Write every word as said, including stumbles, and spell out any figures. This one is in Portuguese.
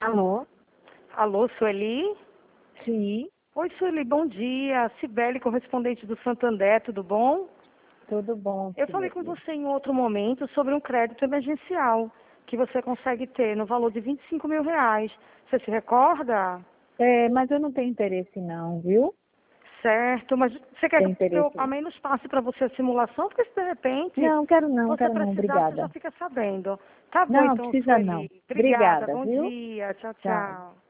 Alô? Alô, Sueli? Sim, Oi, Sueli, bom dia. Cibele, correspondente do Santander, tudo bom? tudo bom, Eu falei com Sibeli. você em outro momento sobre um crédito emergencial que você consegue ter no valor de vinte e cinco mil reais. Você se recorda? É, mas eu não tenho interesse não, viu? Certo, mas você quer Tenho que eu interesse. ao menos passe para você a simulação? Porque se de repente Não, quero não, você quero não, precisar, você já obrigada. fica sabendo. Tá bom Não, então, precisa não. Sueli. Obrigada, Obrigada, bom viu? dia. Tchau, Tchau. tchau.